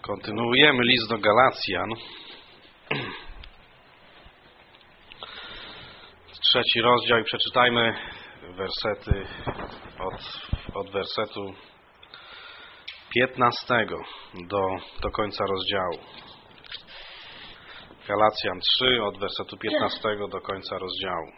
Kontynuujemy list do Galacjan. 3 rozdział i przeczytajmy wersety od wersetu 15 do końca rozdziału. Galacjan 3 od wersetu 15 do końca rozdziału.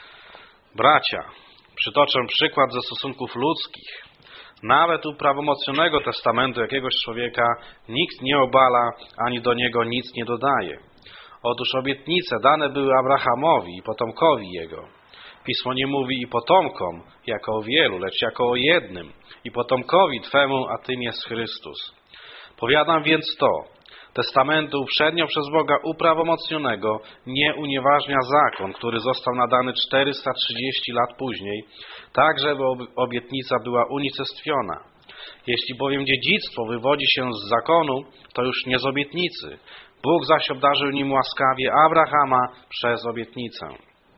Bracia, przytoczę przykład ze stosunków ludzkich. Nawet u prawomocnionego testamentu jakiegoś człowieka nikt nie obala, ani do niego nic nie dodaje. Otóż obietnice dane były Abrahamowi i potomkowi jego. Pismo nie mówi i potomkom, jako o wielu, lecz jako o jednym, i potomkowi Twemu, a tym jest Chrystus. Powiadam więc to, testamentu uprzednio przez Boga uprawomocnionego nie unieważnia zakon, który został nadany 430 lat później, tak żeby obietnica była unicestwiona. Jeśli bowiem dziedzictwo wywodzi się z zakonu, to już nie z obietnicy. Bóg zaś obdarzył nim łaskawie Abrahama przez obietnicę.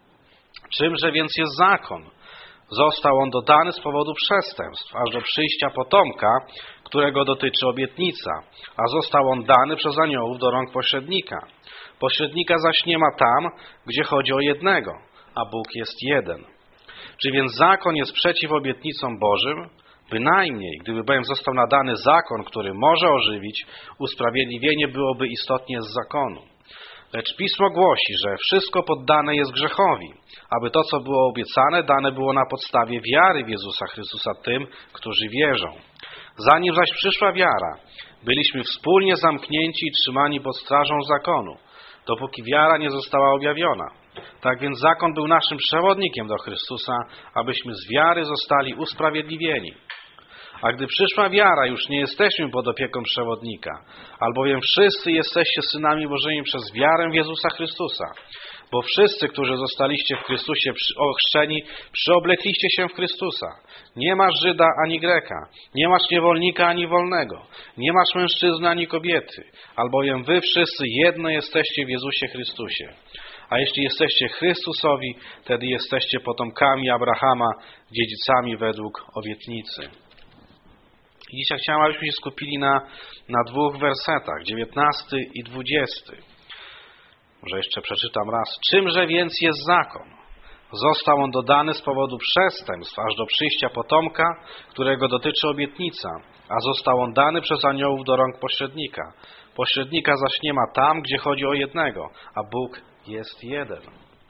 Czymże więc jest zakon? Został on dodany z powodu przestępstw, aż do przyjścia potomka, którego dotyczy obietnica, a został on dany przez aniołów do rąk pośrednika. Pośrednika zaś nie ma tam, gdzie chodzi o jednego, a Bóg jest jeden. Czy więc zakon jest przeciw obietnicom Bożym? Bynajmniej, gdyby bowiem został nadany zakon, który może ożywić, usprawiedliwienie byłoby istotnie z zakonu. Lecz Pismo głosi, że wszystko poddane jest grzechowi, aby to, co było obiecane, dane było na podstawie wiary w Jezusa Chrystusa tym, którzy wierzą. Zanim zaś przyszła wiara, byliśmy wspólnie zamknięci i trzymani pod strażą zakonu, dopóki wiara nie została objawiona. Tak więc zakon był naszym przewodnikiem do Chrystusa, abyśmy z wiary zostali usprawiedliwieni. A gdy przyszła wiara, już nie jesteśmy pod opieką przewodnika, albowiem wszyscy jesteście synami Bożymi przez wiarę w Jezusa Chrystusa. Bo wszyscy, którzy zostaliście w Chrystusie ochrzczeni, przyoblekliście się w Chrystusa. Nie masz Żyda ani Greka, nie masz niewolnika ani wolnego, nie masz mężczyzny ani kobiety, albowiem wy wszyscy jedno jesteście w Jezusie Chrystusie. A jeśli jesteście Chrystusowi, wtedy jesteście potomkami Abrahama, dziedzicami według obietnicy. I dzisiaj chciałem, abyśmy się skupili na 2 wersetach, 19 i 20. Może jeszcze przeczytam raz. Czymże więc jest zakon? Został on dodany z powodu przestępstw, aż do przyjścia potomka, którego dotyczy obietnica, a został on dany przez aniołów do rąk pośrednika. Pośrednika zaś nie ma tam, gdzie chodzi o jednego, a Bóg jest jeden.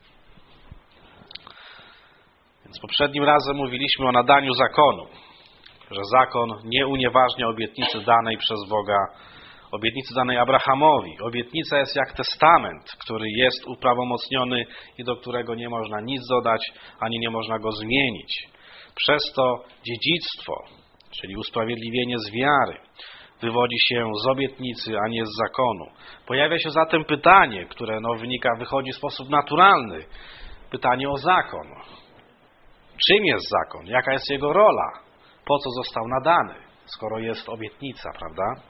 Więc poprzednim razem mówiliśmy o nadaniu zakonu, że zakon nie unieważnia obietnicy danej przez Boga, obietnicy danej Abrahamowi. Obietnica jest jak testament, który jest uprawomocniony i do którego nie można nic dodać, ani nie można go zmienić. Przez to dziedzictwo, czyli usprawiedliwienie z wiary, wywodzi się z obietnicy, a nie z zakonu. Pojawia się zatem pytanie, które wychodzi w sposób naturalny. Pytanie o zakon. Czym jest zakon? Jaka jest jego rola? Po co został nadany, skoro jest obietnica, prawda?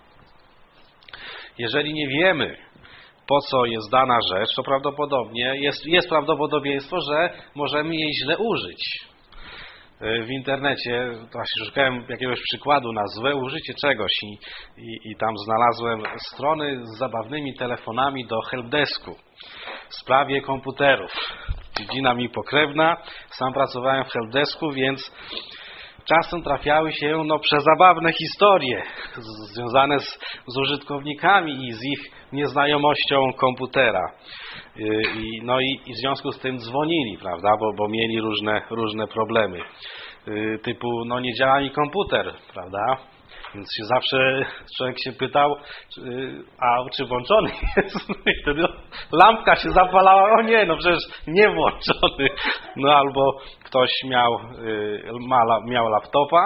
Jeżeli nie wiemy, po co jest dana rzecz, to prawdopodobnie jest prawdopodobieństwo, że możemy jej źle użyć. W internecie właśnie szukałem jakiegoś przykładu na złe użycie czegoś i tam znalazłem strony z zabawnymi telefonami do helpdesku w sprawie komputerów. Dziedzina mi pokrewna, sam pracowałem w helpdesku, więc czasem trafiały się przezabawne historie związane z użytkownikami i z ich nieznajomością komputera. I w związku z tym dzwonili, prawda, bo mieli różne problemy. Typu, nie działa mi komputer, prawda? Więc się zawsze człowiek się pytał, czy włączony jest? I wtedy lampka się zapalała, przecież nie włączony. Albo ktoś miał laptopa,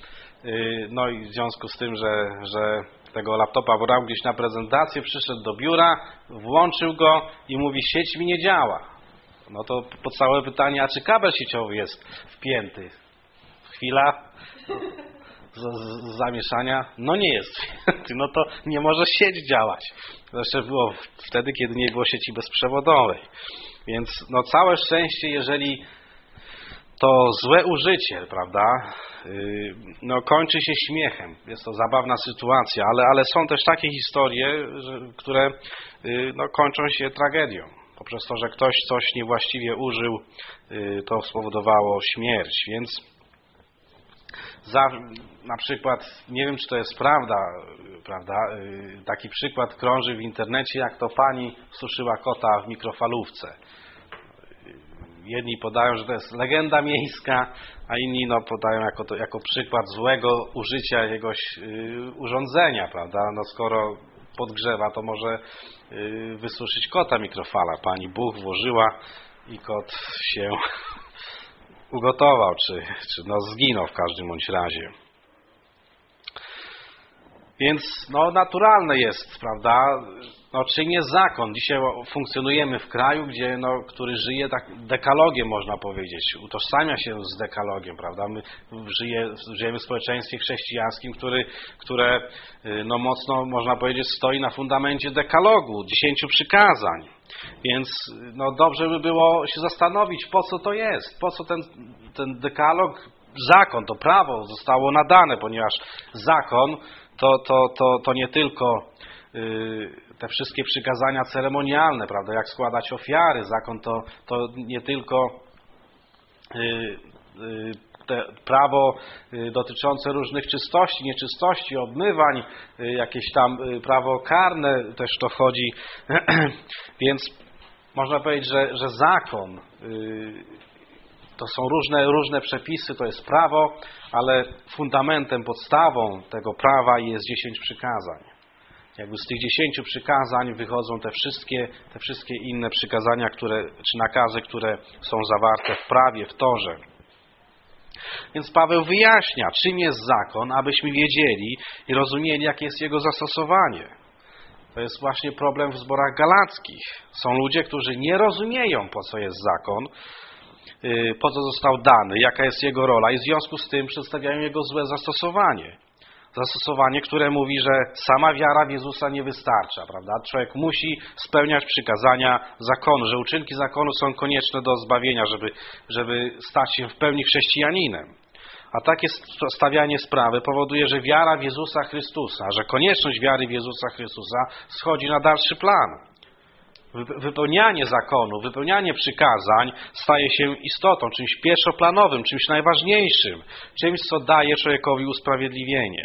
i w związku z tym, że tego laptopa brał gdzieś na prezentację, przyszedł do biura, włączył go i mówi, sieć mi nie działa. To podstawowe pytanie, a czy kabel sieciowy jest wpięty? Chwila zamieszania, nie jest wpięty, to nie może sieć działać. Zresztą było wtedy, kiedy nie było sieci bezprzewodowej. Więc całe szczęście, jeżeli to złe użycie, prawda, kończy się śmiechem. Jest to zabawna sytuacja, ale są też takie historie, które kończą się tragedią. Poprzez to, że ktoś coś niewłaściwie użył, to spowodowało śmierć. Więc na przykład, nie wiem, czy to jest prawda, taki przykład krąży w internecie, jak to pani suszyła kota w mikrofalówce. Jedni podają, że to jest legenda miejska, a inni podają jako przykład złego użycia jakiegoś urządzenia, prawda? Skoro podgrzewa, to może wysuszyć kota mikrofala. Pani Bóg włożyła i kot się ugotował, czy zginął w każdym bądź razie. Więc naturalne jest, prawda, czym jest zakon. Dzisiaj funkcjonujemy w kraju, który żyje tak dekalogiem, można powiedzieć. Utożsamia się z dekalogiem, prawda. My żyjemy w społeczeństwie chrześcijańskim, które mocno, można powiedzieć, stoi na fundamencie dekalogu, 10 przykazań. Więc dobrze by było się zastanowić, po co to jest, po co ten dekalog, zakon, to prawo zostało nadane, ponieważ zakon to nie tylko te wszystkie przykazania ceremonialne, prawda, jak składać ofiary. Zakon to nie tylko prawo dotyczące różnych czystości, nieczystości, obmywań, jakieś tam prawo karne też to wchodzi. Więc można powiedzieć, że zakon to są różne przepisy, to jest prawo, ale fundamentem, podstawą tego prawa jest 10 przykazań. Jakby z tych 10 przykazań wychodzą te wszystkie inne przykazania, czy nakazy, które są zawarte w prawie, w Torze. Więc Paweł wyjaśnia, czym jest zakon, abyśmy wiedzieli i rozumieli, jakie jest jego zastosowanie. To jest właśnie problem w zborach galackich. Są ludzie, którzy nie rozumieją, po co jest zakon, po co został dany, jaka jest jego rola i w związku z tym przedstawiają jego złe zastosowanie. Zastosowanie, które mówi, że sama wiara w Jezusa nie wystarcza, prawda? Człowiek musi spełniać przykazania zakonu, że uczynki zakonu są konieczne do zbawienia, żeby stać się w pełni chrześcijaninem. A takie stawianie sprawy powoduje, że wiara w Jezusa Chrystusa, że konieczność wiary w Jezusa Chrystusa schodzi na dalszy plan. Wypełnianie zakonu, wypełnianie przykazań staje się istotą, czymś pierwszoplanowym, czymś najważniejszym, czymś, co daje człowiekowi usprawiedliwienie.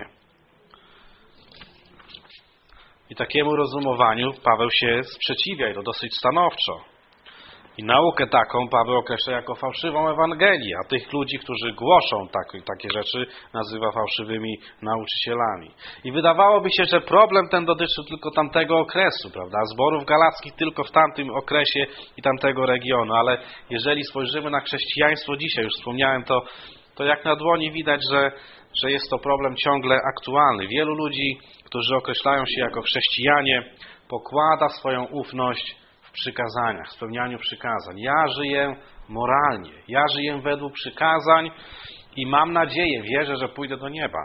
I takiemu rozumowaniu Paweł się sprzeciwia i to dosyć stanowczo. I naukę taką Paweł określa jako fałszywą Ewangelię, a tych ludzi, którzy głoszą takie rzeczy, nazywa fałszywymi nauczycielami. I wydawałoby się, że problem ten dotyczy tylko tamtego okresu, prawda? Zborów galackich tylko w tamtym okresie i tamtego regionu, ale jeżeli spojrzymy na chrześcijaństwo dzisiaj, już wspomniałem to jak na dłoni widać, że jest to problem ciągle aktualny. Wielu ludzi, którzy określają się jako chrześcijanie, pokłada swoją ufność w przykazaniach, w spełnianiu przykazań. Ja żyję moralnie, ja żyję według przykazań i mam nadzieję, wierzę, że pójdę do nieba.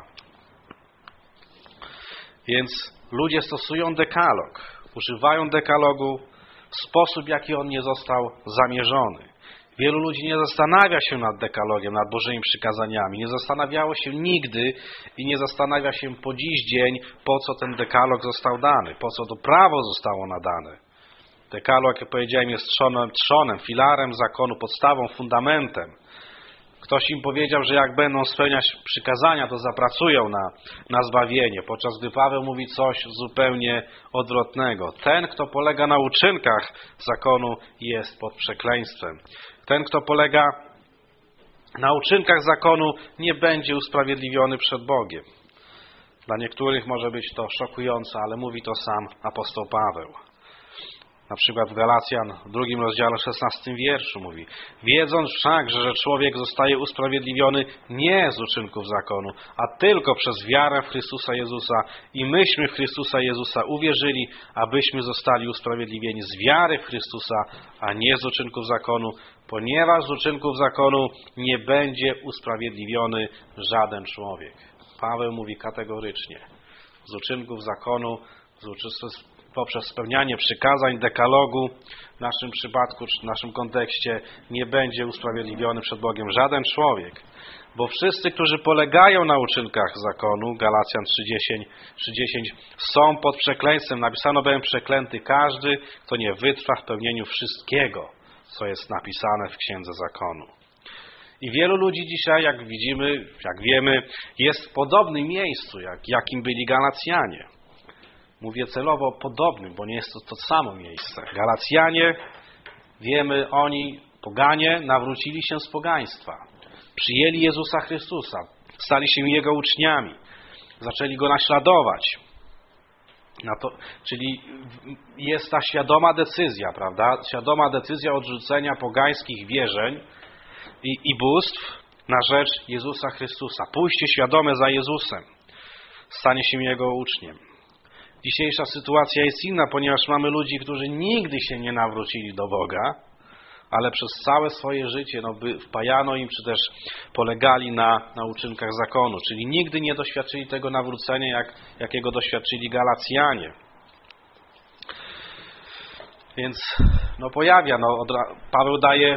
Więc ludzie stosują dekalog, używają dekalogu w sposób, jaki on nie został zamierzony. Wielu ludzi nie zastanawia się nad dekalogiem, nad Bożymi przykazaniami. Nie zastanawiało się nigdy i nie zastanawia się po dziś dzień, po co ten dekalog został dany, po co to prawo zostało nadane. Dekalog, jak powiedziałem, jest trzonem, filarem zakonu, podstawą, fundamentem. Ktoś im powiedział, że jak będą spełniać przykazania, to zapracują na zbawienie, podczas gdy Paweł mówi coś zupełnie odwrotnego. Ten, kto polega na uczynkach zakonu, jest pod przekleństwem. Ten, kto polega na uczynkach zakonu, nie będzie usprawiedliwiony przed Bogiem. Dla niektórych może być to szokujące, ale mówi to sam apostoł Paweł. Na przykład w Galacjan, w 2 rozdziale, 16 wierszu mówi: wiedząc wszakże, że człowiek zostaje usprawiedliwiony nie z uczynków zakonu, a tylko przez wiarę w Chrystusa Jezusa i myśmy w Chrystusa Jezusa uwierzyli, abyśmy zostali usprawiedliwieni z wiary w Chrystusa, a nie z uczynków zakonu, ponieważ z uczynków zakonu nie będzie usprawiedliwiony żaden człowiek. Paweł mówi kategorycznie: z uczynków zakonu, poprzez spełnianie przykazań dekalogu w naszym przypadku, czy w naszym kontekście, nie będzie usprawiedliwiony przed Bogiem żaden człowiek. Bo wszyscy, którzy polegają na uczynkach zakonu, Galacjan 3:10, są pod przekleństwem. Napisano bowiem: przeklęty każdy, kto nie wytrwa w pełnieniu wszystkiego, co jest napisane w Księdze Zakonu. I wielu ludzi dzisiaj, jak widzimy, jak wiemy, jest w podobnym miejscu, jakim byli Galacjanie. Mówię celowo o podobnym, bo nie jest to samo miejsce. Galacjanie, wiemy, oni, poganie, nawrócili się z pogaństwa. Przyjęli Jezusa Chrystusa, stali się Jego uczniami, zaczęli Go naśladować. Czyli jest ta świadoma decyzja, prawda? Świadoma decyzja odrzucenia pogańskich wierzeń i bóstw na rzecz Jezusa Chrystusa. Pójście świadome za Jezusem, stanie się Jego uczniem. Dzisiejsza sytuacja jest inna, ponieważ mamy ludzi, którzy nigdy się nie nawrócili do Boga, ale przez całe swoje życie wpajano im, czy też polegali na uczynkach zakonu, czyli nigdy nie doświadczyli tego nawrócenia, jakiego doświadczyli Galacjanie. Więc Paweł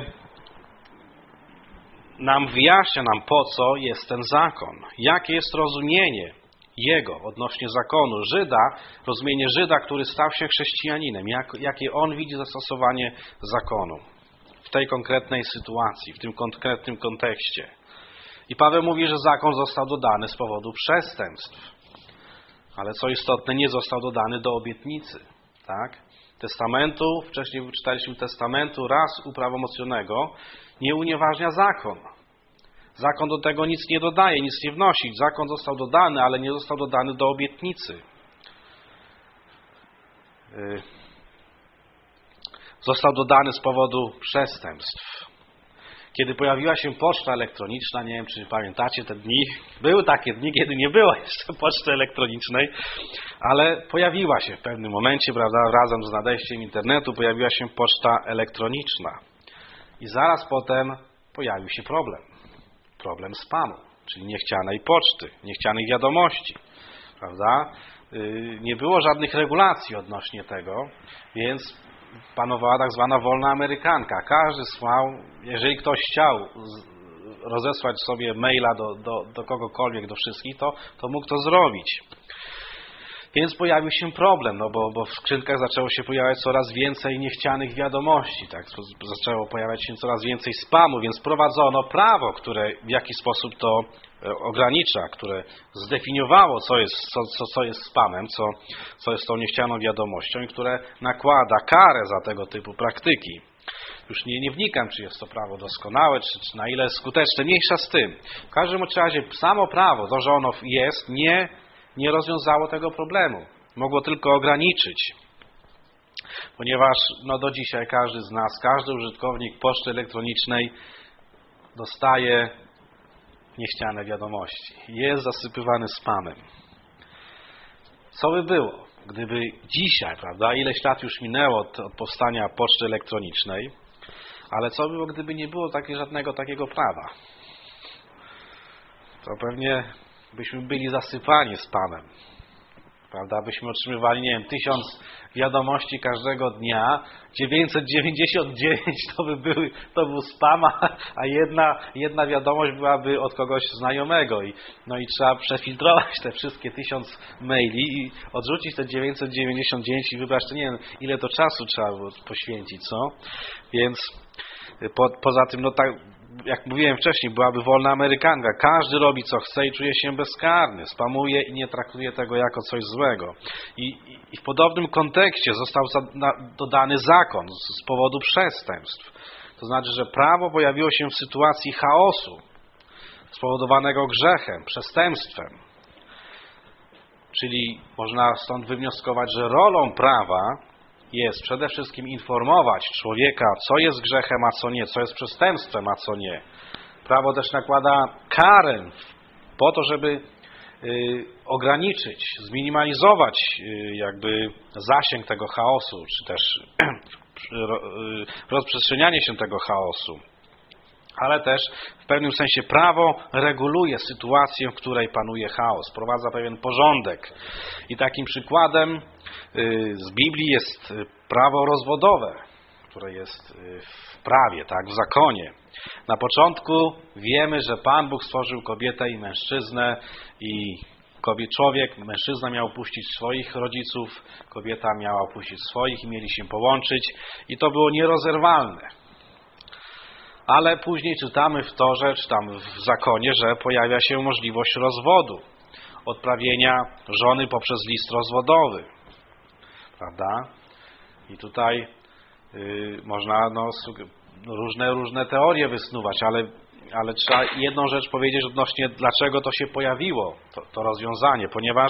wyjaśnia nam, po co jest ten zakon, jakie jest rozumienie jego odnośnie zakonu. Rozumienie Żyda, który stał się chrześcijaninem, jakie on widzi zastosowanie zakonu w tej konkretnej sytuacji, w tym konkretnym kontekście. I Paweł mówi, że zakon został dodany z powodu przestępstw. Ale co istotne, nie został dodany do obietnicy. Tak? Testamentu, wcześniej czytaliśmy testamentu raz uprawomocnionego, nie unieważnia zakon. Zakon do tego nic nie dodaje, nic nie wnosi. Zakon został dodany, ale nie został dodany do obietnicy. Został dodany z powodu przestępstw. Kiedy pojawiła się poczta elektroniczna, nie wiem, czy pamiętacie te dni, były takie dni, kiedy nie było jeszcze poczty elektronicznej, ale pojawiła się w pewnym momencie, prawda, razem z nadejściem internetu pojawiła się poczta elektroniczna. I zaraz potem pojawił się problem spamu, czyli niechcianej poczty, niechcianych wiadomości, prawda? Nie było żadnych regulacji odnośnie tego, więc panowała tak zwana wolna amerykanka. Każdy słał, jeżeli ktoś chciał rozesłać sobie maila do kogokolwiek, do wszystkich, to mógł to zrobić. Więc pojawił się problem, bo w skrzynkach zaczęło się pojawiać coraz więcej niechcianych wiadomości, tak? Zaczęło pojawiać się coraz więcej spamu, więc prowadzono prawo, które w jakiś sposób to ogranicza, które zdefiniowało, co jest spamem, co jest tą niechcianą wiadomością i które nakłada karę za tego typu praktyki. Już nie wnikam, czy jest to prawo doskonałe, czy na ile skuteczne, mniejsza z tym. W każdym razie samo prawo, to, że ono jest, nie rozwiązało tego problemu. Mogło tylko ograniczyć. Ponieważ do dzisiaj każdy z nas, każdy użytkownik poczty elektronicznej dostaje niechciane wiadomości. Jest zasypywany spamem. Co by było, gdyby dzisiaj, prawda, ileś lat już minęło od powstania poczty elektronicznej, ale co by było, gdyby nie było żadnego takiego prawa? To pewnie byśmy byli zasypani spamem. Prawda? Byśmy otrzymywali, 1000 wiadomości każdego dnia, 999 to był spam, a jedna wiadomość byłaby od kogoś znajomego. I trzeba przefiltrować te wszystkie 1000 maili i odrzucić te 999 i wybrać, to nie wiem, ile to czasu trzeba było poświęcić, co? Więc poza tym, tak jak mówiłem wcześniej, byłaby wolna amerykanka. Każdy robi co chce i czuje się bezkarny. Spamuje i nie traktuje tego jako coś złego. I w podobnym kontekście został dodany zakon z powodu przestępstw. To znaczy, że prawo pojawiło się w sytuacji chaosu spowodowanego grzechem, przestępstwem. Czyli można stąd wywnioskować, że rolą prawa jest przede wszystkim informować człowieka, co jest grzechem, a co nie, co jest przestępstwem, a co nie. Prawo też nakłada karę po to, żeby ograniczyć, zminimalizować zasięg tego chaosu, czy też rozprzestrzenianie się tego chaosu. Ale też w pewnym sensie prawo reguluje sytuację, w której panuje chaos, wprowadza pewien porządek. I takim przykładem z Biblii jest prawo rozwodowe, które jest w prawie, tak, w zakonie. Na początku wiemy, że Pan Bóg stworzył kobietę i mężczyznę i mężczyzna miał opuścić swoich rodziców, kobieta miała opuścić swoich i mieli się połączyć i to było nierozerwalne. Ale później czytamy w Torze, czy tam w zakonie, że pojawia się możliwość rozwodu, odprawienia żony poprzez list rozwodowy. Prawda? I tutaj można różne teorie wysnuwać, ale trzeba jedną rzecz powiedzieć odnośnie dlaczego to się pojawiło, to rozwiązanie, ponieważ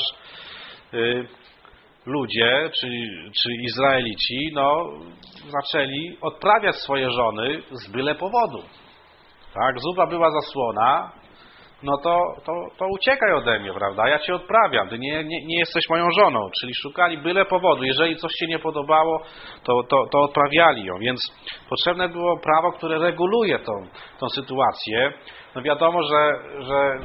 ludzie, czy Izraelici, zaczęli odprawiać swoje żony z byle powodu. Tak? Zupa była zasłona, to uciekaj ode mnie, prawda? Ja cię odprawiam, ty nie jesteś moją żoną. Czyli szukali byle powodu. Jeżeli coś się nie podobało, to odprawiali ją. Więc potrzebne było prawo, które reguluje tą sytuację. Wiadomo, że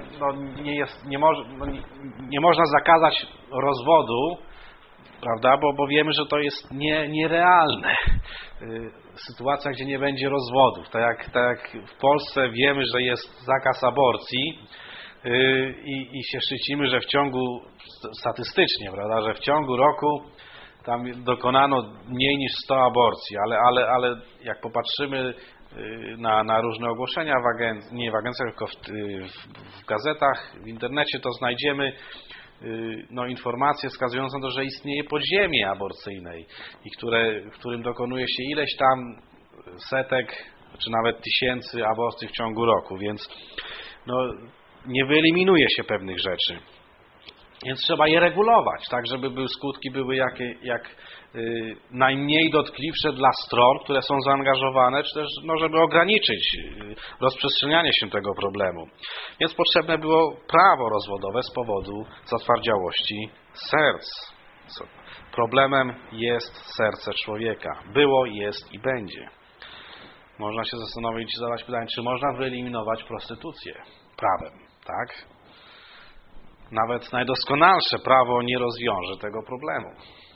nie można zakazać rozwodu, prawda? Bo wiemy, że to jest nierealne. Sytuacja, gdzie nie będzie rozwodów. Tak jak w Polsce wiemy, że jest zakaz aborcji i się szczycimy, że statystycznie, prawda, że w ciągu roku tam dokonano mniej niż 100 aborcji, ale jak popatrzymy na różne ogłoszenia nie w agencjach, tylko w gazetach, w internecie, to znajdziemy informacje wskazujące na to, że istnieje podziemie aborcyjnej i w którym dokonuje się ileś tam setek czy nawet tysięcy aborcji w ciągu roku, więc nie wyeliminuje się pewnych rzeczy. Więc trzeba je regulować, tak żeby skutki były jak najmniej dotkliwsze dla stron, które są zaangażowane, czy też żeby ograniczyć rozprzestrzenianie się tego problemu. Więc potrzebne było prawo rozwodowe z powodu zatwardziałości serc. Problemem jest serce człowieka. Było, jest i będzie. Można się zastanowić i zadać pytanie, czy można wyeliminować prostytucję prawem, tak? Nawet najdoskonalsze prawo nie rozwiąże tego problemu.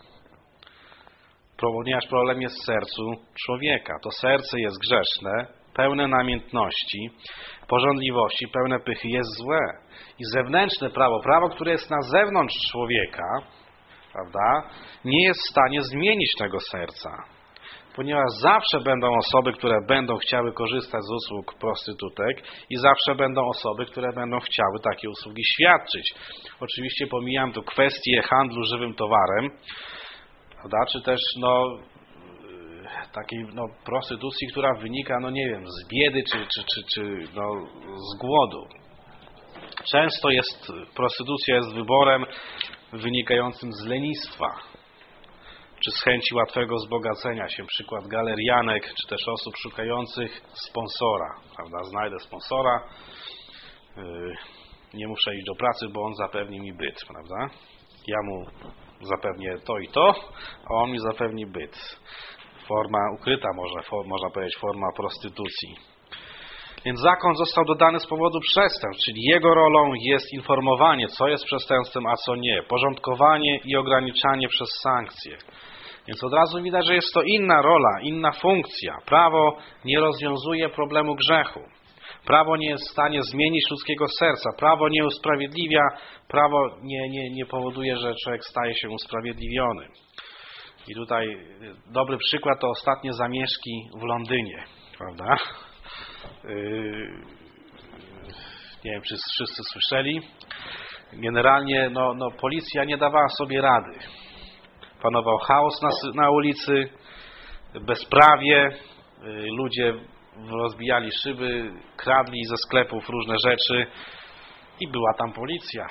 Ponieważ problem jest w sercu człowieka. To serce jest grzeszne, pełne namiętności, pożądliwości, pełne pychy jest złe. I zewnętrzne prawo, które jest na zewnątrz człowieka, prawda, nie jest w stanie zmienić tego serca. Ponieważ zawsze będą osoby, które będą chciały korzystać z usług prostytutek i zawsze będą osoby, które będą chciały takie usługi świadczyć. Oczywiście pomijam tu kwestię handlu żywym towarem, prawda, czy też takiej prostytucji, która wynika, z biedy czy z głodu. Często prostytucja jest wyborem wynikającym z lenistwa, czy z chęci łatwego wzbogacenia się. Przykład galerianek, czy też osób szukających sponsora. Prawda? Znajdę sponsora, nie muszę iść do pracy, bo on zapewni mi byt. Prawda? Ja mu zapewnię to i to, a on mi zapewni byt. Forma ukryta, można powiedzieć, forma prostytucji. Więc zakon został dodany z powodu przestępstw, czyli jego rolą jest informowanie, co jest przestępstwem, a co nie. Porządkowanie i ograniczanie przez sankcje. Więc od razu widać, że jest to inna rola, inna funkcja. Prawo nie rozwiązuje problemu grzechu. Prawo nie jest w stanie zmienić ludzkiego serca. Prawo nie usprawiedliwia, prawo nie powoduje, że człowiek staje się usprawiedliwiony. I tutaj dobry przykład to ostatnie zamieszki w Londynie, prawda? Nie wiem, czy wszyscy słyszeli. Generalnie policja nie dawała sobie rady. Panował chaos na ulicy, bezprawie, ludzie rozbijali szyby, kradli ze sklepów różne rzeczy i była tam policja.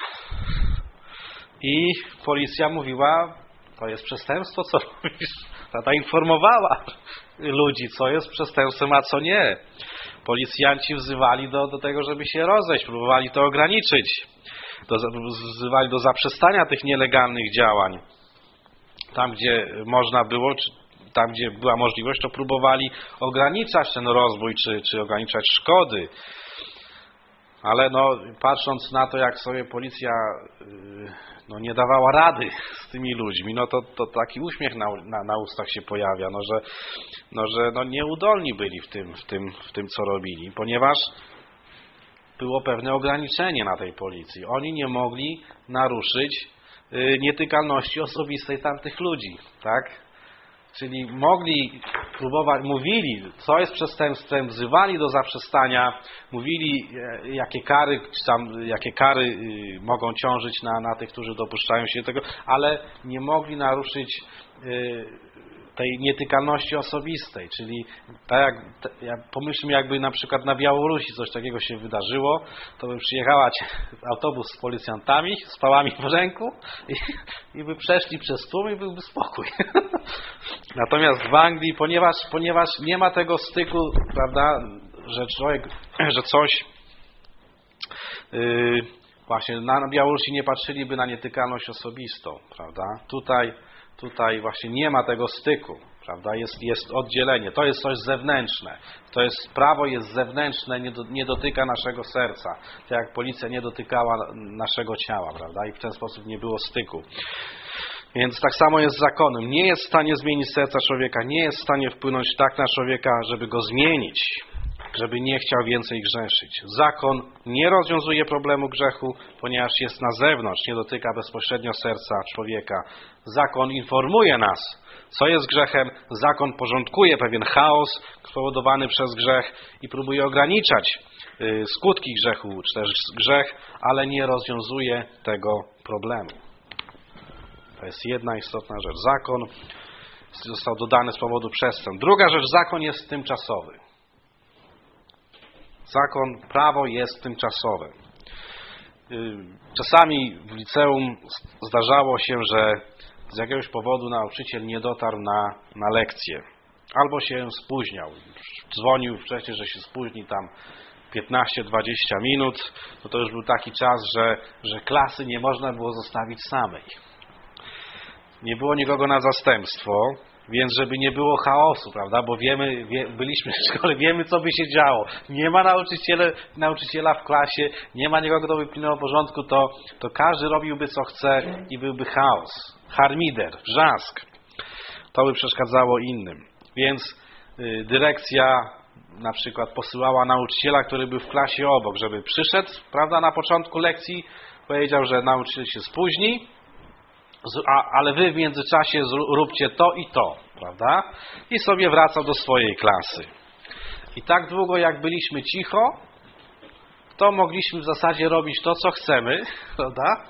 I policja mówiła, to jest przestępstwo, co robisz? Tata informowała ludzi, co jest przestępstwem, a co nie. Policjanci wzywali do tego, żeby się rozejść, próbowali to ograniczyć. Wzywali do zaprzestania tych nielegalnych działań. Tam, gdzie można było, czy tam, gdzie była możliwość, to próbowali ograniczać ten rozwój, czy ograniczać szkody. Ale patrząc na to, jak sobie policja nie dawała rady z tymi ludźmi, to taki uśmiech na ustach się pojawia, że nieudolni byli w tym, co robili, ponieważ było pewne ograniczenie na tej policji. Oni nie mogli naruszyć nietykalności osobistej tamtych ludzi, tak? Czyli mówili, co jest przestępstwem, wzywali do zaprzestania, mówili, jakie kary mogą ciążyć na tych, którzy dopuszczają się tego, ale nie mogli naruszyć tej nietykalności osobistej, czyli pomyślmy, jakby na przykład na Białorusi coś takiego się wydarzyło, to by przyjechała autobus z policjantami, z pałami w ręku i by przeszli przez tłum i byłby spokój. Natomiast w Anglii, ponieważ nie ma tego styku, prawda, że coś właśnie na Białorusi nie patrzyliby na nietykalność osobistą, prawda? Tutaj właśnie nie ma tego styku, prawda? Jest oddzielenie. To jest coś zewnętrzne. Prawo jest zewnętrzne, nie dotyka naszego serca. Tak jak policja nie dotykała naszego ciała, prawda? I w ten sposób nie było styku. Więc tak samo jest z zakonem. Nie jest w stanie zmienić serca człowieka, nie jest w stanie wpłynąć tak na człowieka, żeby go zmienić, żeby nie chciał więcej grzeszyć. Zakon nie rozwiązuje problemu grzechu, ponieważ jest na zewnątrz, nie dotyka bezpośrednio serca człowieka. Zakon informuje nas, co jest grzechem. Zakon porządkuje pewien chaos spowodowany przez grzech i próbuje ograniczać skutki grzechu, czy też grzech, ale nie rozwiązuje tego problemu. To jest jedna istotna rzecz. Zakon został dodany z powodu przestępstw. Druga rzecz, zakon jest tymczasowy. Prawo jest tymczasowe. Czasami w liceum zdarzało się, że z jakiegoś powodu nauczyciel nie dotarł na lekcję. Albo się spóźniał. Dzwonił wcześniej, że się spóźni tam 15-20 minut. To już był taki czas, że klasy nie można było zostawić samej. Nie było nikogo na zastępstwo. Więc żeby nie było chaosu, prawda, bo byliśmy w szkole, wiemy, co by się działo. Nie ma nauczyciela w klasie, nie ma nikogo, kto by pilnował porządku, to każdy robiłby, co chce i byłby chaos. Harmider, wrzask. To by przeszkadzało innym. Więc dyrekcja na przykład posyłała nauczyciela, który był w klasie obok, żeby przyszedł, prawda, na początku lekcji, powiedział, że nauczyciel się spóźni, ale wy w międzyczasie róbcie to i to, prawda? I sobie wracał do swojej klasy. I tak długo jak byliśmy cicho, to mogliśmy w zasadzie robić to, co chcemy, prawda?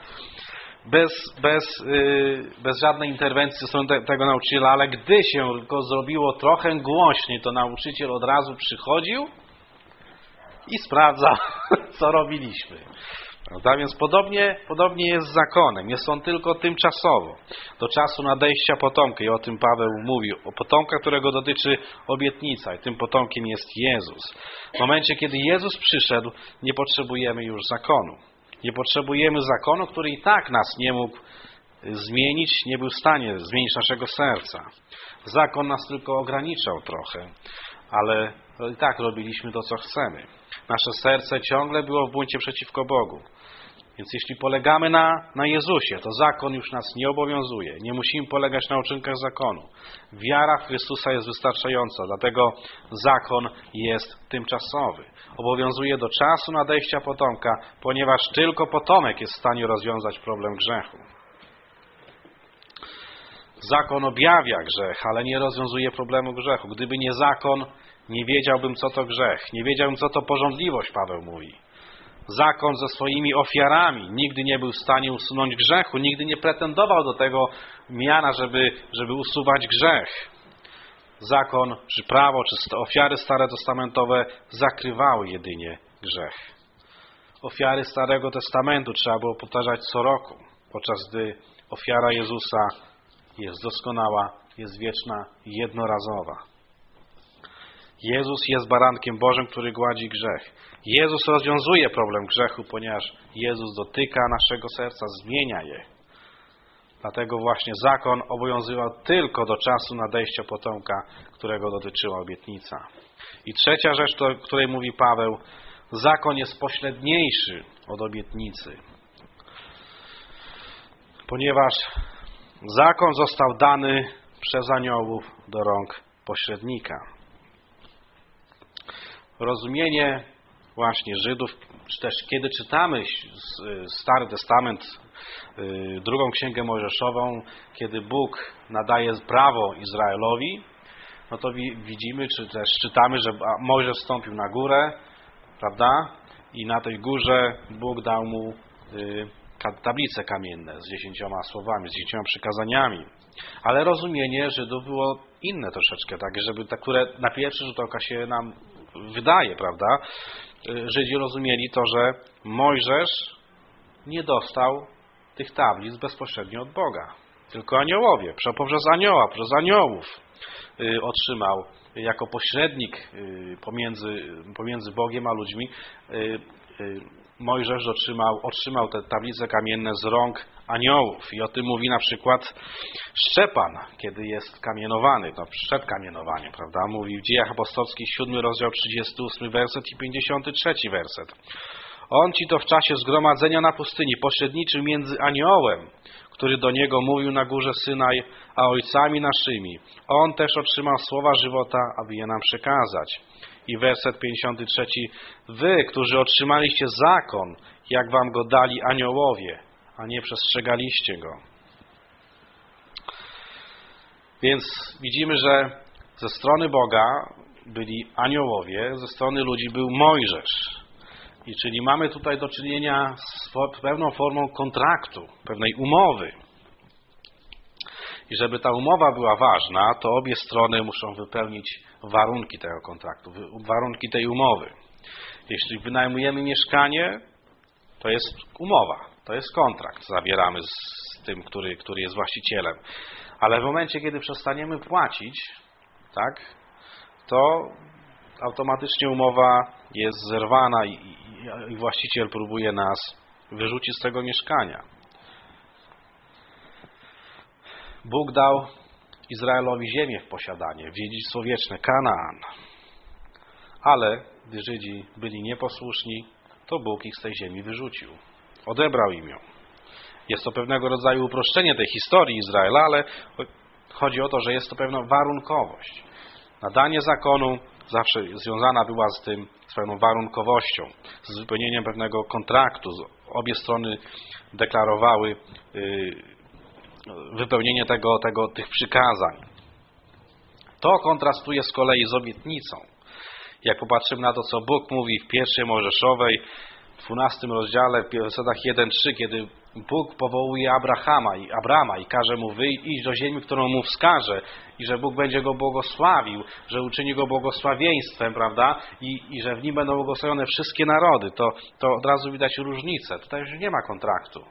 Bez żadnej interwencji ze strony tego nauczyciela, ale gdy się go zrobiło trochę głośniej, to nauczyciel od razu przychodził i sprawdzał, co robiliśmy. Prawda? Więc podobnie jest z zakonem. Jest on tylko tymczasowo. Do czasu nadejścia potomka. I o tym Paweł mówił. O potomka, którego dotyczy obietnica. I tym potomkiem jest Jezus. W momencie, kiedy Jezus przyszedł, nie potrzebujemy już zakonu. Nie potrzebujemy zakonu, który i tak nas nie mógł zmienić, nie był w stanie zmienić naszego serca. Zakon nas tylko ograniczał trochę, ale i tak robiliśmy to, co chcemy. Nasze serce ciągle było w buncie przeciwko Bogu. Więc jeśli polegamy na Jezusie, to zakon już nas nie obowiązuje. Nie musimy polegać na uczynkach zakonu. Wiara w Chrystusa jest wystarczająca, dlatego zakon jest tymczasowy. Obowiązuje do czasu nadejścia potomka, ponieważ tylko potomek jest w stanie rozwiązać problem grzechu. Zakon objawia grzech, ale nie rozwiązuje problemu grzechu. Gdyby nie zakon, nie wiedziałbym, co to grzech. Nie wiedziałbym, co to pożądliwość, Paweł mówi. Zakon ze swoimi ofiarami nigdy nie był w stanie usunąć grzechu, nigdy nie pretendował do tego miana, żeby usuwać grzech. Zakon, czy prawo, czy ofiary starotestamentowe zakrywały jedynie grzech. Ofiary Starego Testamentu trzeba było powtarzać co roku, podczas gdy ofiara Jezusa jest doskonała, jest wieczna i jednorazowa. Jezus jest barankiem Bożym, który gładzi grzech. Jezus rozwiązuje problem grzechu, ponieważ Jezus dotyka naszego serca, zmienia je. Dlatego właśnie zakon obowiązywał tylko do czasu nadejścia potomka, którego dotyczyła obietnica. I trzecia rzecz, o której mówi Paweł, zakon jest pośredniejszy od obietnicy, ponieważ zakon został dany przez aniołów do rąk pośrednika. Rozumienie właśnie Żydów, czy też kiedy czytamy Stary Testament, drugą Księgę Mojżeszową, kiedy Bóg nadaje prawo Izraelowi, no to widzimy, czy też czytamy, że Mojżesz wstąpił na górę, prawda? I na tej górze Bóg dał mu tablice kamienne z 10 słowami, z 10 przykazaniami. Ale rozumienie Żydów było inne troszeczkę, tak, żeby te, które na pierwszy rzut oka się nam wydaje, prawda? Żydzi rozumieli to, że Mojżesz nie dostał tych tablic bezpośrednio od Boga, tylko aniołowie, poprzez anioła, przez aniołów otrzymał jako pośrednik pomiędzy Bogiem a ludźmi. Mojżesz otrzymał te tablice kamienne z rąk aniołów. I o tym mówi na przykład Szczepan, kiedy jest kamienowany, no przed kamienowaniem, prawda? Mówi w Dziejach Apostolskich 7 rozdział 38 werset i 53 werset. On ci to w czasie zgromadzenia na pustyni pośredniczył między aniołem, który do niego mówił na górze Synaj, a ojcami naszymi. On też otrzymał słowa żywota, aby je nam przekazać. I werset 53. Wy, którzy otrzymaliście zakon, jak wam go dali aniołowie, a nie przestrzegaliście go. Więc widzimy, że ze strony Boga byli aniołowie, ze strony ludzi był Mojżesz. I czyli mamy tutaj do czynienia z pewną formą kontraktu, pewnej umowy. I żeby ta umowa była ważna, to obie strony muszą wypełnić warunki tego kontraktu, warunki tej umowy. Jeśli wynajmujemy mieszkanie, to jest umowa, to jest kontrakt, zawieramy z tym, który jest właścicielem. Ale w momencie, kiedy przestaniemy płacić, tak, to automatycznie umowa jest zerwana i właściciel próbuje nas wyrzucić z tego mieszkania. Bóg dał Izraelowi ziemię w posiadanie, w dziedzictwo wieczne, Kanaan. Ale gdy Żydzi byli nieposłuszni, to Bóg ich z tej ziemi wyrzucił. Odebrał im ją. Jest to pewnego rodzaju uproszczenie tej historii Izraela, ale chodzi o to, że jest to pewna warunkowość. Nadanie zakonu zawsze związana była z tym, z pewną warunkowością, z wypełnieniem pewnego kontraktu. Obie strony deklarowały wypełnienie tych przykazań. To kontrastuje z kolei z obietnicą. Jak popatrzymy na to, co Bóg mówi w 1 Mojżeszowej, w 12 rozdziale, w wersetach 1-3, kiedy Bóg powołuje Abrama i każe mu iść do ziemi, którą mu wskaże, i że Bóg będzie go błogosławił, że uczyni go błogosławieństwem, prawda? I że w nim będą błogosławione wszystkie narody, to od razu widać różnicę. Tutaj już nie ma kontraktu.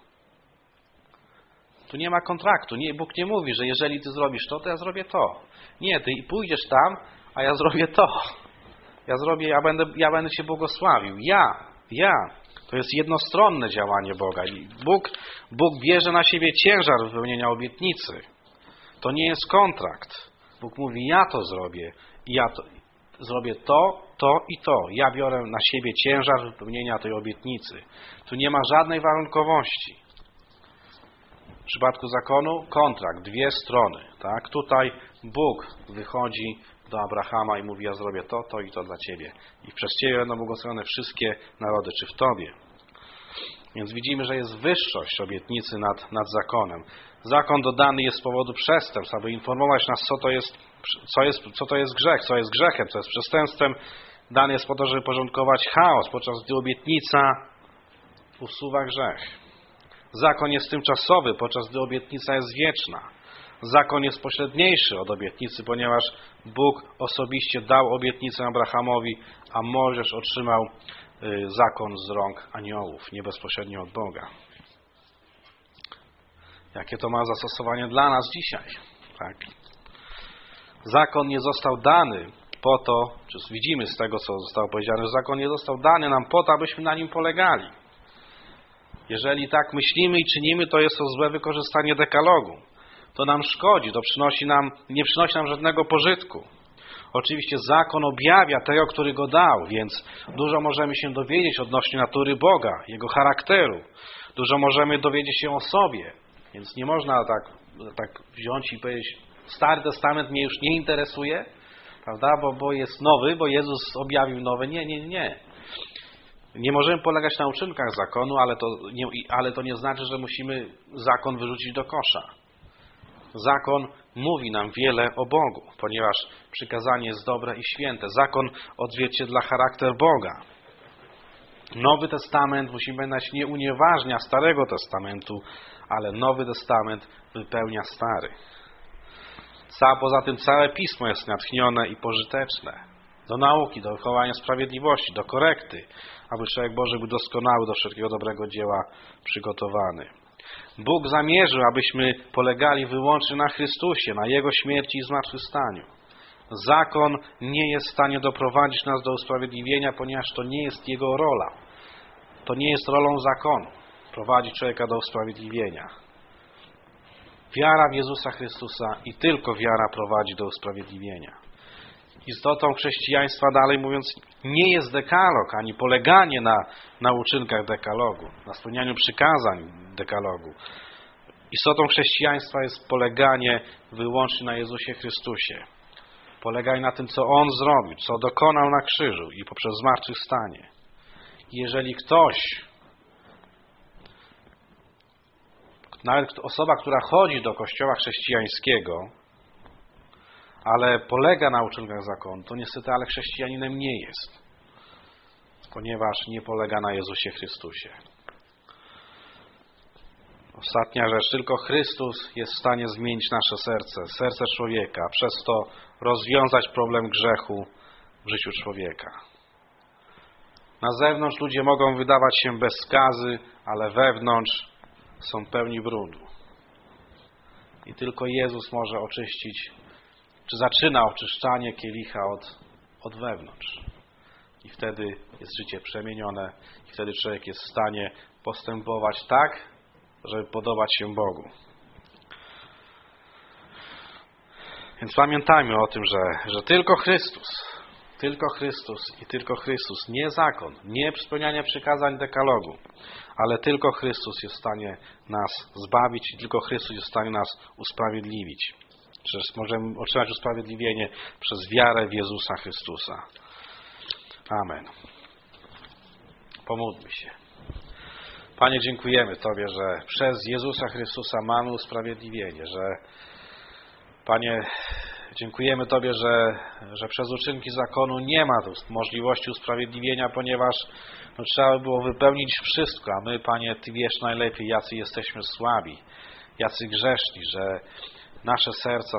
Tu nie ma kontraktu. Bóg nie mówi, że jeżeli ty zrobisz to ja zrobię to. Nie, ty pójdziesz tam, a ja zrobię to. Ja będę cię błogosławił. Ja. To jest jednostronne działanie Boga. I Bóg bierze na siebie ciężar wypełnienia obietnicy. To nie jest kontrakt. Bóg mówi, ja to zrobię. I zrobię to i to. Ja biorę na siebie ciężar wypełnienia tej obietnicy. Tu nie ma żadnej warunkowości. W przypadku zakonu kontrakt, dwie strony. Tak? Tutaj Bóg wychodzi do Abrahama i mówi, ja zrobię to i to dla ciebie. I przez ciebie będą błogosławione wszystkie narody, czy w tobie. Więc widzimy, że jest wyższość obietnicy nad zakonem. Zakon dodany jest z powodu przestępstw, aby informować nas, co to jest grzech, co jest grzechem, co jest przestępstwem. Dany jest po to, żeby porządkować chaos, podczas gdy obietnica usuwa grzech. Zakon jest tymczasowy, podczas gdy obietnica jest wieczna. Zakon jest pośredniejszy od obietnicy, ponieważ Bóg osobiście dał obietnicę Abrahamowi, a Mojżesz otrzymał zakon z rąk aniołów, nie bezpośrednio od Boga. Jakie to ma zastosowanie dla nas dzisiaj? Tak. Zakon nie został dany po to, czy widzimy z tego, co zostało powiedziane, że zakon nie został dany nam po to, abyśmy na nim polegali. Jeżeli tak myślimy i czynimy, to jest to złe wykorzystanie dekalogu. To nam szkodzi, nie przynosi nam żadnego pożytku. Oczywiście zakon objawia tego, który go dał, więc dużo możemy się dowiedzieć odnośnie natury Boga, Jego charakteru. Dużo możemy dowiedzieć się o sobie, więc nie można tak wziąć i powiedzieć, Stary Testament mnie już nie interesuje, prawda, bo jest nowy, bo Jezus objawił nowe. Nie. Nie możemy polegać na uczynkach zakonu, ale to nie znaczy, że musimy zakon wyrzucić do kosza. Zakon mówi nam wiele o Bogu, ponieważ przykazanie jest dobre i święte. Zakon odzwierciedla charakter Boga. Nowy Testament, musimy pamiętać, nie unieważnia Starego Testamentu, ale Nowy Testament wypełnia Stary. Poza tym całe Pismo jest natchnione i pożyteczne do nauki, do wychowania sprawiedliwości, do korekty, aby człowiek Boży był doskonały, do wszelkiego dobrego dzieła przygotowany. Bóg zamierzył, abyśmy polegali wyłącznie na Chrystusie, na Jego śmierci i zmartwychwstaniu. Zakon nie jest w stanie doprowadzić nas do usprawiedliwienia, ponieważ to nie jest jego rola. To nie jest rolą zakonu prowadzić człowieka do usprawiedliwienia. Wiara w Jezusa Chrystusa i tylko wiara prowadzi do usprawiedliwienia. Istotą chrześcijaństwa, dalej mówiąc, nie jest dekalog, ani poleganie na uczynkach dekalogu, na spełnianiu przykazań dekalogu. Istotą chrześcijaństwa jest poleganie wyłącznie na Jezusie Chrystusie. Polegaj na tym, co On zrobił, co dokonał na krzyżu i poprzez zmartwychwstanie. Jeżeli ktoś, nawet osoba, która chodzi do kościoła chrześcijańskiego, ale polega na uczynkach zakonu, to niestety, ale chrześcijaninem nie jest, ponieważ nie polega na Jezusie Chrystusie. Ostatnia rzecz, tylko Chrystus jest w stanie zmienić nasze serce człowieka, przez to rozwiązać problem grzechu w życiu człowieka. Na zewnątrz ludzie mogą wydawać się bez skazy, ale wewnątrz są pełni brudu. I tylko Jezus może oczyścić, czy zaczyna oczyszczanie kielicha od wewnątrz. I wtedy jest życie przemienione, i wtedy człowiek jest w stanie postępować tak, żeby podobać się Bogu. Więc pamiętajmy o tym, że tylko Chrystus i tylko Chrystus, nie zakon, nie spełnianie przykazań dekalogu, ale tylko Chrystus jest w stanie nas zbawić i tylko Chrystus jest w stanie nas usprawiedliwić. Przecież możemy otrzymać usprawiedliwienie przez wiarę w Jezusa Chrystusa. Amen. Pomódlmy się. Panie, dziękujemy Tobie, że przez Jezusa Chrystusa mamy usprawiedliwienie, Panie, dziękujemy Tobie, że przez uczynki zakonu nie ma możliwości usprawiedliwienia, ponieważ trzeba by było wypełnić wszystko, a my, Panie, Ty wiesz najlepiej, jacy jesteśmy słabi, jacy grzeszni, że nasze serca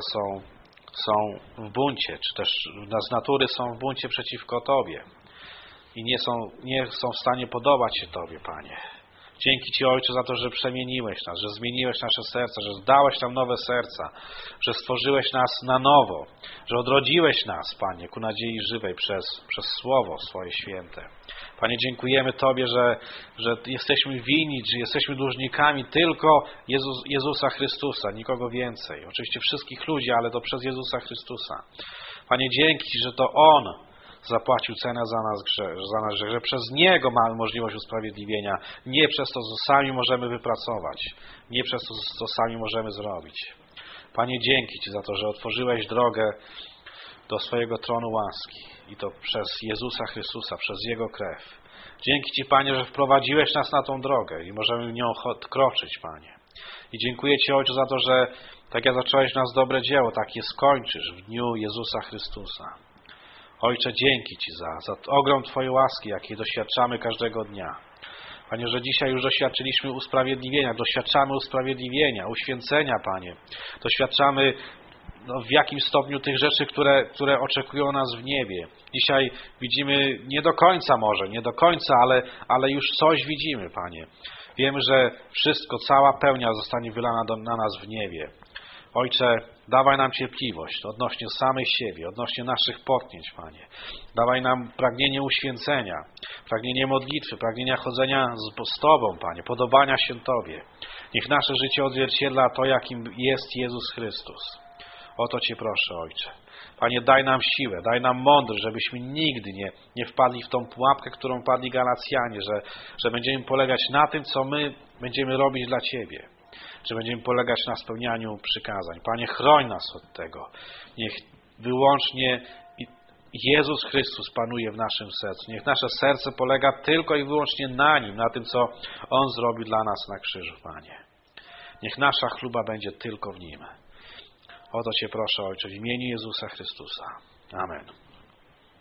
są w buncie, czy też z natury są w buncie przeciwko Tobie i nie są w stanie podobać się Tobie, Panie. Dzięki Ci, Ojcze, za to, że przemieniłeś nas, że zmieniłeś nasze serca, że dałeś nam nowe serca, że stworzyłeś nas na nowo, że odrodziłeś nas, Panie, ku nadziei żywej przez Słowo swoje święte. Panie, dziękujemy Tobie, że jesteśmy winni, że jesteśmy dłużnikami tylko Jezusa Chrystusa, nikogo więcej. Oczywiście wszystkich ludzi, ale to przez Jezusa Chrystusa. Panie, dzięki Ci, że to On zapłacił cenę za nas, że przez Niego mamy możliwość usprawiedliwienia, nie przez to, co sami możemy wypracować, nie przez to, co sami możemy zrobić. Panie, dzięki Ci za to, że otworzyłeś drogę do swojego tronu łaski i to przez Jezusa Chrystusa, przez Jego krew. Dzięki Ci, Panie, że wprowadziłeś nas na tą drogę i możemy nią kroczyć, Panie. I dziękuję Ci, Ojcze, za to, że tak jak zacząłeś nas dobre dzieło, tak je skończysz w dniu Jezusa Chrystusa. Ojcze, dzięki Ci za ogrom Twojej łaski, jakiej doświadczamy każdego dnia. Panie, że dzisiaj już doświadczyliśmy doświadczamy usprawiedliwienia, uświęcenia, Panie. Doświadczamy w jakim stopniu tych rzeczy, które oczekują nas w niebie. Dzisiaj widzimy nie do końca, ale już coś widzimy, Panie. Wiemy, że wszystko, cała pełnia zostanie wylana na nas w niebie. Ojcze, dawaj nam cierpliwość odnośnie samej siebie, odnośnie naszych potknięć, Panie. Dawaj nam pragnienie uświęcenia, pragnienie modlitwy, pragnienia chodzenia z Tobą, Panie, podobania się Tobie. Niech nasze życie odzwierciedla to, jakim jest Jezus Chrystus. O to Cię proszę, Ojcze. Panie, daj nam siłę, daj nam mądrość, żebyśmy nigdy nie wpadli w tą pułapkę, którą padli Galacjanie, że będziemy polegać na tym, co my będziemy robić dla Ciebie. Że będziemy polegać na spełnianiu przykazań. Panie, chroń nas od tego. Niech wyłącznie Jezus Chrystus panuje w naszym sercu. Niech nasze serce polega tylko i wyłącznie na Nim, na tym, co On zrobił dla nas na krzyżu, Panie. Niech nasza chluba będzie tylko w Nim. O to Cię proszę, Ojcze, w imieniu Jezusa Chrystusa. Amen.